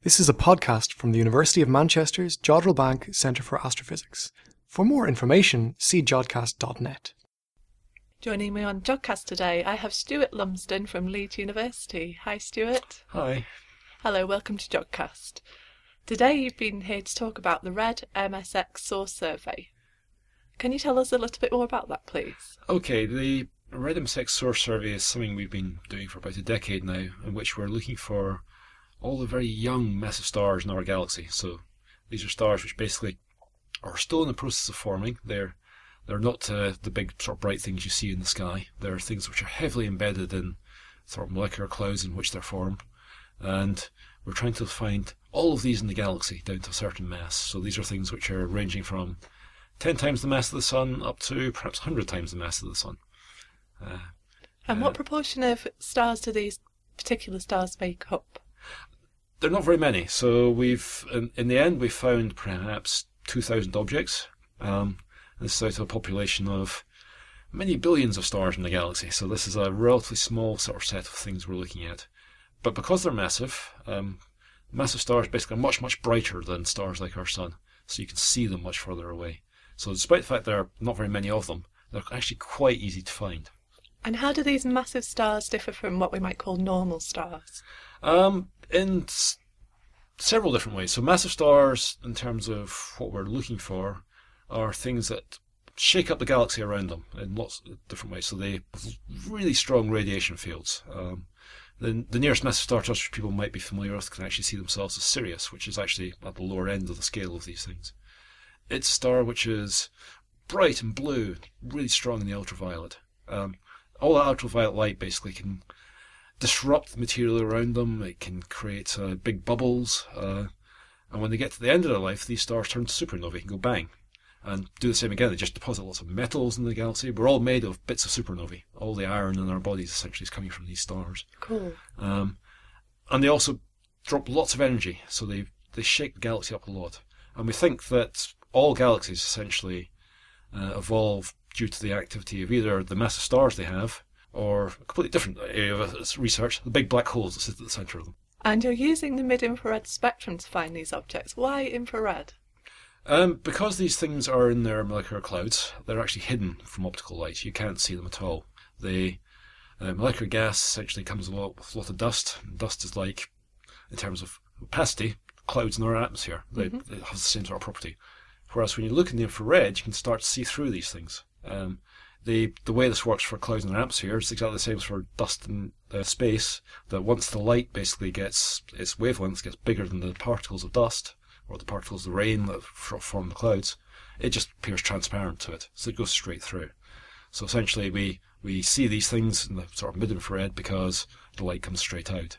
This is a podcast from the University of Manchester's Jodrell Bank Centre for Astrophysics. For more information, see jodcast.net. Joining me on Jodcast today, I have Stuart Lumsden from Leeds University. Hi, Stuart. Hi. Hello, welcome to Jodcast. Today you've been here to talk about the RED MSX Source Survey. Can you tell us a little bit more about that, please? Okay, the RED MSX Source Survey is something we've been doing for about a decade now, in which we're looking for all the very young massive stars in our galaxy. So these are stars which basically are still in the process of forming. They're not the big sort of bright things you see in the sky. They're things which are heavily embedded in sort of molecular clouds in which they're formed. And we're trying to find all of these in the galaxy down to a certain mass. So these are things which are ranging from 10 times the mass of the Sun up to perhaps 100 times the mass of the Sun. And what proportion of stars do these particular stars make up? They're not very many. So we've, in the end, we've found perhaps 2,000 objects. This is out of a population of many billions of stars in the galaxy. So this is a relatively small sort of set of things we're looking at. But because they're massive, massive stars basically are much, much brighter than stars like our Sun. So you can see them much further away. So despite the fact there are not very many of them, they're actually quite easy to find. And how do these massive stars differ from what we might call normal stars? In several different ways. So massive stars, in terms of what we're looking for, are things that shake up the galaxy around them in lots of different ways. So they have really strong radiation fields. The nearest massive star to us, which people might be familiar with, can actually see themselves as Sirius, which is actually at the lower end of the scale of these things. It's a star which is bright and blue, really strong in the ultraviolet. All that ultraviolet light basically can disrupt the material around them. It can create big bubbles. And when they get to the end of their life, these stars turn to supernovae and go bang. And do the same again. They just deposit lots of metals in the galaxy. We're all made of bits of supernovae. All the iron in our bodies essentially is coming from these stars. Cool. And they also drop lots of energy. So they shake the galaxy up a lot. And we think that all galaxies essentially evolve due to the activity of either the massive stars they have or a completely different area of research, the big black holes that sit at the centre of them. And you're using the mid-infrared spectrum to find these objects. Why infrared? Because these things are in their molecular clouds, they're actually hidden from optical light. You can't see them at all. The molecular gas essentially comes with a lot of dust. Dust is like, in terms of opacity, clouds in our atmosphere. They have the same sort of property. Whereas when you look in the infrared, you can start to see through these things. The way this works for clouds in our atmosphere is exactly the same as for dust in space, that once the light basically gets, its wavelength gets bigger than the particles of dust, or the particles of rain that form the clouds, it just appears transparent to it, so it goes straight through. So essentially we see these things in the sort of mid-infrared because the light comes straight out.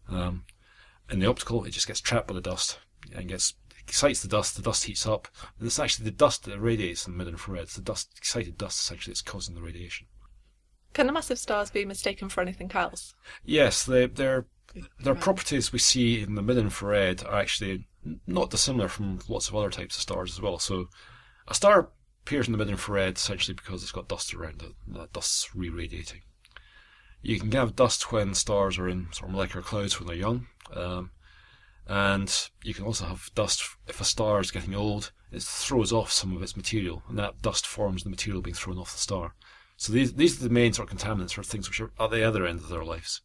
In the optical, it just gets trapped by the dust and excites the dust heats up, and it's actually the dust that radiates in the mid-infrared. It's the excited dust essentially that's causing the radiation. Can the massive stars be mistaken for anything else? Yes, their properties we see in the mid-infrared are actually not dissimilar from lots of other types of stars as well. So a star appears in the mid-infrared essentially because it's got dust around it, and that dust's re-radiating. You can have dust when stars are in sort of molecular clouds when they're young, and you can also have dust if a star is getting old. It throws off some of its material, and that dust forms the material being thrown off the star. So these are the main sort of contaminants, or things which are at the other end of their lives.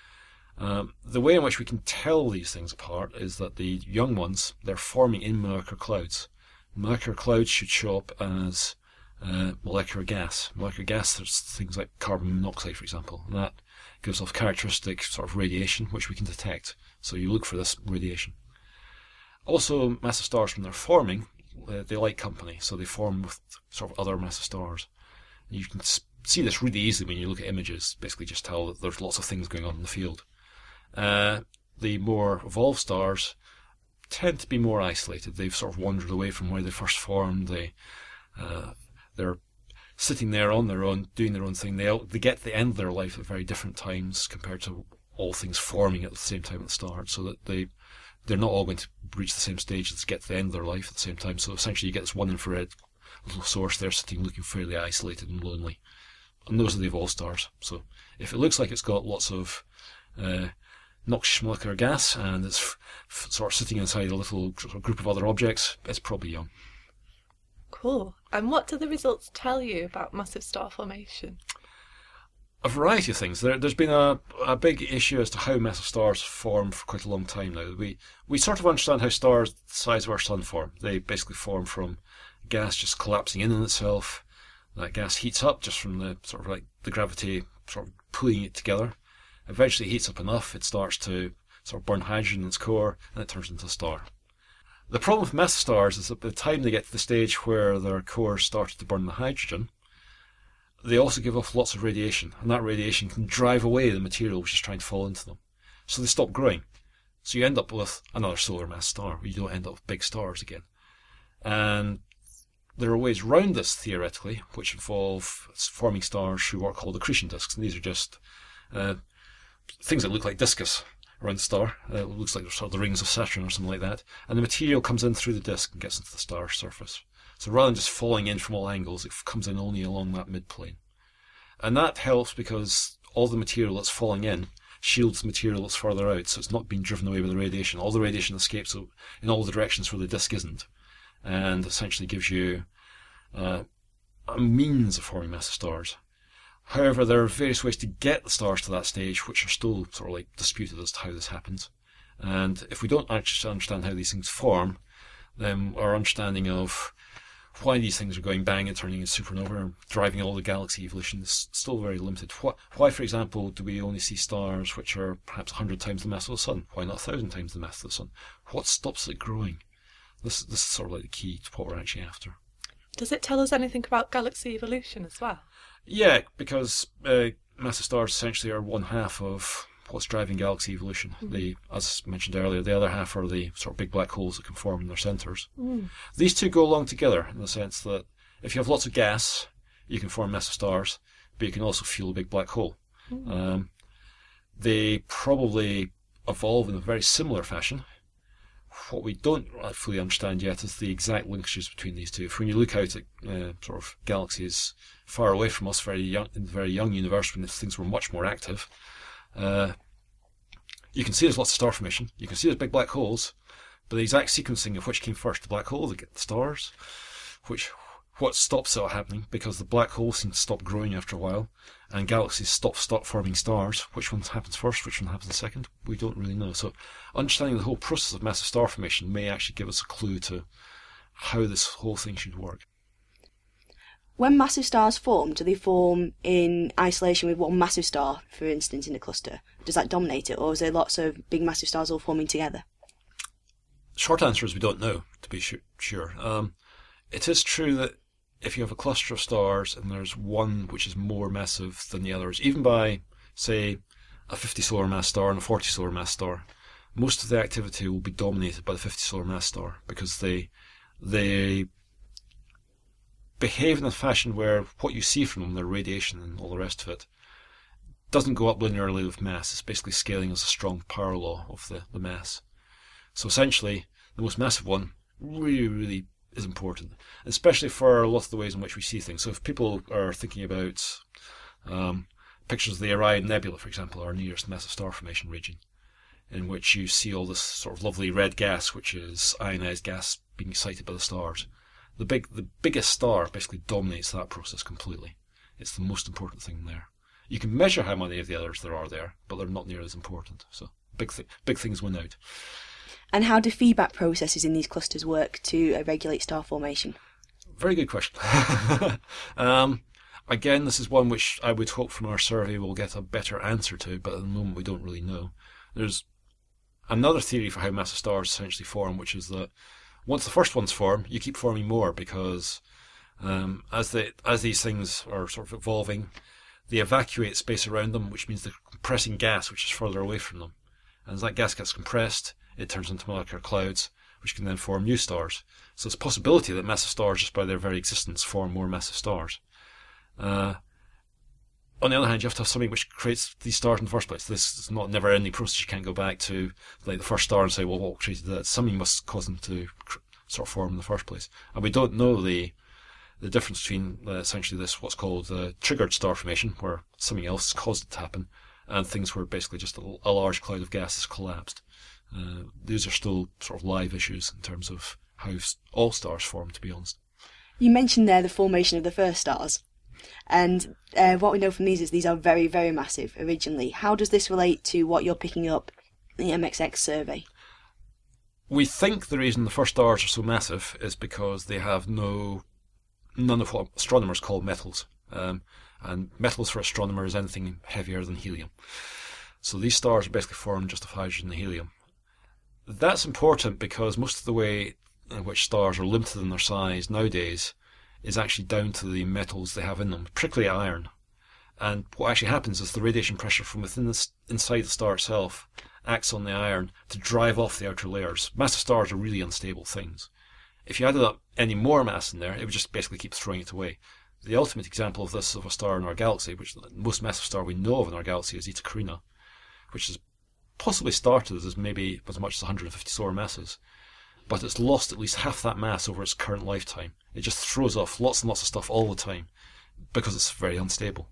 The way in which we can tell these things apart is that the young ones, they're forming in molecular clouds. Molecular clouds should show up as molecular gas. Molecular gas, there's things like carbon monoxide, for example, and that gives off characteristic sort of radiation which we can detect. So you look for this radiation. Also, massive stars, when they're forming, they like company, so they form with sort of other massive stars. You can see this really easily when you look at images, basically just tell that there's lots of things going on in the field. The more evolved stars tend to be more isolated. They've sort of wandered away from where they first formed. They're sitting there on their own, doing their own thing. They get to the end of their life at very different times compared to all things forming at the same time at the start, so that they're not all going to reach the same stage to get to the end of their life at the same time. So essentially you get this one infrared little source there sitting looking fairly isolated and lonely. And those are the evolved stars. So if it looks like it's got lots of noxious molecular gas, and it's sort of sitting inside a little sort of group of other objects, it's probably young. Cool. And what do the results tell you about massive star formation? A variety of things. There's been a big issue as to how massive stars form for quite a long time now. We sort of understand how stars the size of our sun form. They basically form from gas just collapsing in on itself. That gas heats up just from the sort of like the gravity sort of pulling it together. Eventually it heats up enough, it starts to sort of burn hydrogen in its core, and it turns into a star. The problem with massive stars is that by the time they get to the stage where their cores started to burn the hydrogen, they also give off lots of radiation, and that radiation can drive away the material which is trying to fall into them. So they stop growing. So you end up with another solar mass star, where you don't end up with big stars again. And there are ways around this, theoretically, which involve forming stars through what are called accretion disks. And these are just things that look like discus around the star. It looks like sort of the rings of Saturn or something like that. And the material comes in through the disk and gets into the star's surface. So rather than just falling in from all angles, it comes in only along that midplane. And that helps because all the material that's falling in shields the material that's further out, so it's not being driven away by the radiation. All the radiation escapes in all the directions where the disk isn't, and essentially gives you a means of forming massive stars. However, there are various ways to get the stars to that stage, which are still sort of like disputed as to how this happens. And if we don't actually understand how these things form, then our understanding of why these things are going bang and turning into supernova and driving all the galaxy evolution is still very limited. Why, for example, do we only see stars which are perhaps 100 times the mass of the Sun? Why not 1,000 times the mass of the Sun? What stops it growing? This is sort of like the key to what we're actually after. Does it tell us anything about galaxy evolution as well? Yeah, because massive stars essentially are one half of what's driving galaxy evolution. As mentioned earlier, the other half are the sort of big black holes that can form in their centres. These two go along together in the sense that if you have lots of gas, you can form massive stars, but you can also fuel a big black hole. They probably evolve in a very similar fashion. What we don't fully understand yet is the exact linkages between these two. When you look out at sort of galaxies far away from us, in the very young universe, when things were much more active, you can see there's lots of star formation. You can see there's big black holes, but the exact sequencing of which came first, the black hole, they get the stars, what stops it happening, because the black hole seems to stop growing after a while, and galaxies stop forming stars. Which one happens first, which one happens second, we don't really know. So understanding the whole process of massive star formation may actually give us a clue to how this whole thing should work. When massive stars form, do they form in isolation with one massive star, for instance, in a cluster? Does that dominate it, or is there lots of big massive stars all forming together? Short answer is we don't know, to be sure. It is true that if you have a cluster of stars and there's one which is more massive than the others, even by, say, a 50 solar mass star and a 40 solar mass star, most of the activity will be dominated by the 50 solar mass star, because they behave in a fashion where what you see from them, their radiation and all the rest of it, doesn't go up linearly with mass. It's basically scaling as a strong power law of the mass. So essentially, the most massive one really, really is important, especially for a lot of the ways in which we see things. So if people are thinking about pictures of the Orion Nebula, for example, our nearest massive star formation region, in which you see all this sort of lovely red gas, which is ionized gas being excited by the stars, the biggest star basically dominates that process completely. It's the most important thing there. You can measure how many of the others there are there, but they're not near as important. So big things win out. And how do feedback processes in these clusters work to regulate star formation? Very good question. Again, this is one which I would hope from our survey we'll get a better answer to, but at the moment we don't really know. There's another theory for how massive stars essentially form, which is that once the first ones form, you keep forming more, because as these things are sort of evolving, they evacuate space around them, which means they're compressing gas which is further away from them. And as that gas gets compressed, it turns into molecular clouds, which can then form new stars. So it's a possibility that massive stars, just by their very existence, form more massive stars. On the other hand, you have to have something which creates these stars in the first place. This is not a never-ending process. You can't go back to like the first star and say, well, what created that? Something must cause them to sort of form in the first place. And we don't know the difference between essentially this, what's called triggered star formation, where something else caused it to happen, and things where basically just a large cloud of gas has collapsed. These are still sort of live issues in terms of how all stars form, to be honest. You mentioned there the formation of the first stars, and what we know from these is these are very, very massive originally. How does this relate to what you're picking up in the MXX survey? We think the reason the first stars are so massive is because they have none of what astronomers call metals. And metals for astronomers is anything heavier than helium. So these stars are basically formed just of hydrogen and helium. That's important because most of the way in which stars are limited in their size nowadays is actually down to the metals they have in them, particularly iron. And what actually happens is the radiation pressure from inside the star itself acts on the iron to drive off the outer layers. Massive stars are really unstable things. If you added up any more mass in there, it would just basically keep throwing it away. The ultimate example of this of a star in our galaxy, which the most massive star we know of in our galaxy, is Eta Carinae, which has possibly started as maybe as much as 150 solar masses, but it's lost at least half that mass over its current lifetime. It just throws off lots and lots of stuff all the time because it's very unstable.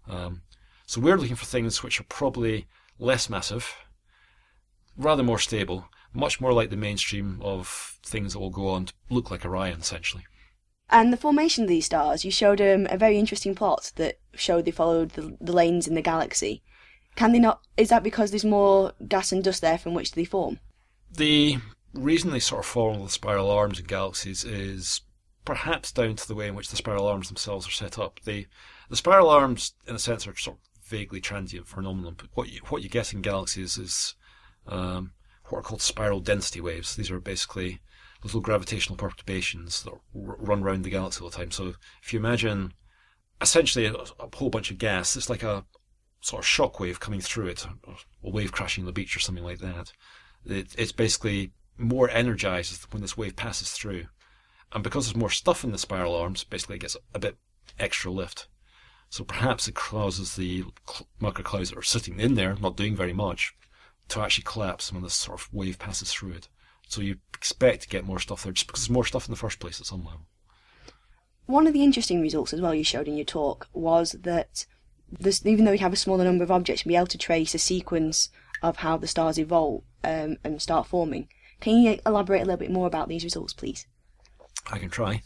So we're looking for things which are probably less massive, rather more stable, much more like the mainstream of things that will go on to look like Orion, essentially. And the formation of these stars, you showed a very interesting plot that showed they followed the lanes in the galaxy. Can they not? Is that because there's more gas and dust there from which they form? The reason they sort of follow the spiral arms in galaxies is perhaps down to the way in which the spiral arms themselves are set up. The spiral arms, in a sense, are sort of vaguely transient phenomenon, but what you get in galaxies is what are called spiral density waves. These are basically little gravitational perturbations that run around the galaxy all the time. So if you imagine essentially a whole bunch of gas, it's like a sort of shock wave coming through it, or a wave crashing on the beach or something like that. It's basically more energized when this wave passes through. And because there's more stuff in the spiral arms, basically it gets a bit extra lift. So perhaps it causes the microclouds that are sitting in there, not doing very much, to actually collapse when this sort of wave passes through it. So you expect to get more stuff there just because there's more stuff in the first place at some level. One of the interesting results as well you showed in your talk was that even though you have a smaller number of objects, you'll be able to trace a sequence of how the stars evolve and start forming. Can you elaborate a little bit more about these results, please? I can try.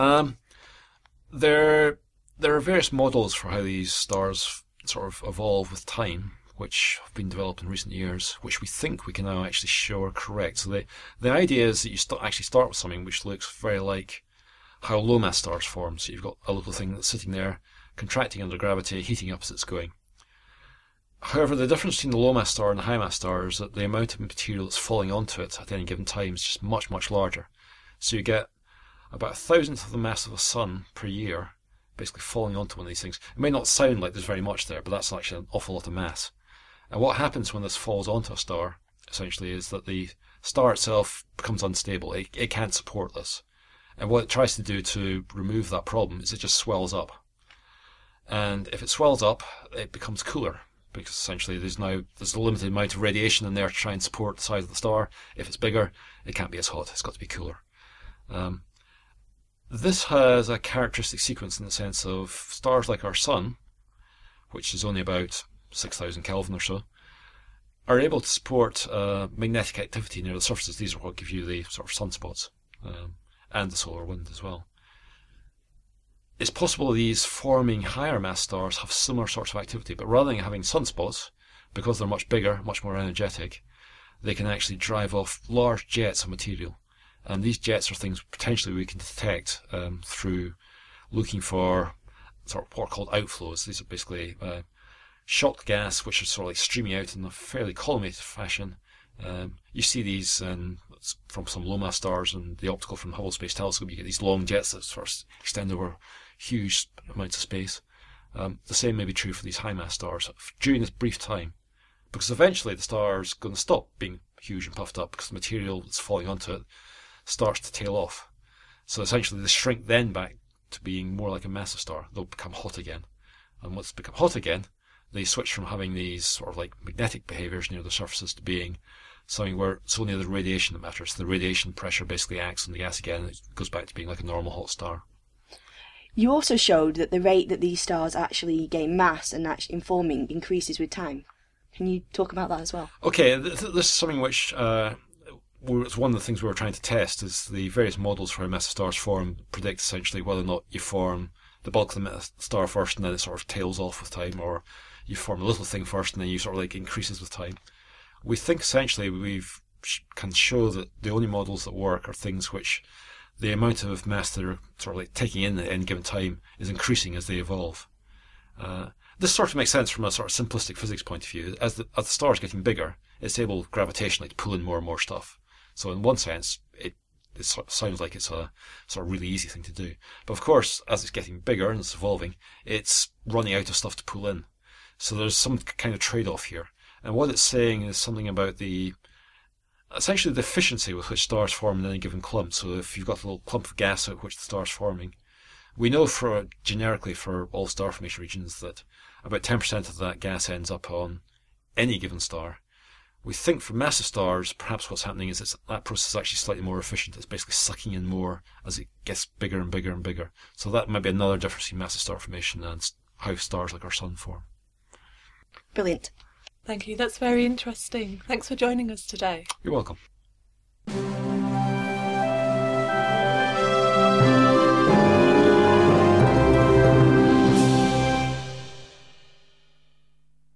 There are various models for how these stars sort of evolve with time, which have been developed in recent years, which we think we can now actually show are correct. So the idea is that you actually start with something which looks very like how low mass stars form. So you've got a little thing that's sitting there, contracting under gravity, heating up as it's going. However, the difference between the low mass star and the high mass star is that the amount of material that's falling onto it at any given time is just much, much larger. So you get about 1,000th of the mass of a sun per year basically falling onto one of these things. It may not sound like there's very much there, but that's actually an awful lot of mass. And what happens when this falls onto a star, essentially, is that the star itself becomes unstable. It can't support this. And what it tries to do to remove that problem is it just swells up. And if it swells up, it becomes cooler, because essentially there's a limited amount of radiation in there to try and support the size of the star. If it's bigger, it can't be as hot. It's got to be cooler. This has a characteristic sequence in the sense of stars like our Sun, which is only about 6,000 Kelvin or so, are able to support magnetic activity near the surfaces. These are what give you the sort of sunspots and the solar wind as well. It's possible these forming higher mass stars have similar sorts of activity, but rather than having sunspots, because they're much bigger, much more energetic, they can actually drive off large jets of material. And these jets are things potentially we can detect through looking for sort of what are called outflows. These are basically shocked gas, which are sort of like streaming out in a fairly collimated fashion. You see these from some low mass stars and the optical from the Hubble Space Telescope. You get these long jets that sort of extend over huge amounts of space. The same may be true for these high mass stars during this brief time, because eventually the star is going to stop being huge and puffed up because the material that's falling onto it starts to tail off. So essentially they shrink then back to being more like a massive star. They'll become hot again. And once they become hot again, they switch from having these sort of like magnetic behaviours near the surfaces to being something where it's only the radiation that matters. The radiation pressure basically acts on the gas again and it goes back to being like a normal hot star. You also showed that the rate that these stars actually gain mass and actually in forming increases with time. Can you talk about that as well? Okay, this is something which it's one of the things we were trying to test, is the various models for how massive stars form predict essentially whether or not you form the bulk of the star first and then it sort of tails off with time, or you form a little thing first and then you sort of like increases with time. We think essentially can show that the only models that work are things which the amount of mass they're sort of like taking in at any given time is increasing as they evolve. This sort of makes sense from a sort of simplistic physics point of view. As the star is getting bigger, it's able gravitationally to pull in more and more stuff. So in one sense, it sort of sounds like it's a sort of really easy thing to do. But of course, as it's getting bigger and it's evolving, it's running out of stuff to pull in. So there's some kind of trade-off here. And what it's saying is something about essentially the efficiency with which stars form in any given clump. So if you've got a little clump of gas out of which the star's forming, we know generically for all star formation regions that about 10% of that gas ends up on any given star. We think for massive stars, perhaps what's happening is that process is actually slightly more efficient. It's basically sucking in more as it gets bigger and bigger and bigger. So that might be another difference in massive star formation and how stars like our sun form. Brilliant. Thank you. That's very interesting. Thanks for joining us today. You're welcome.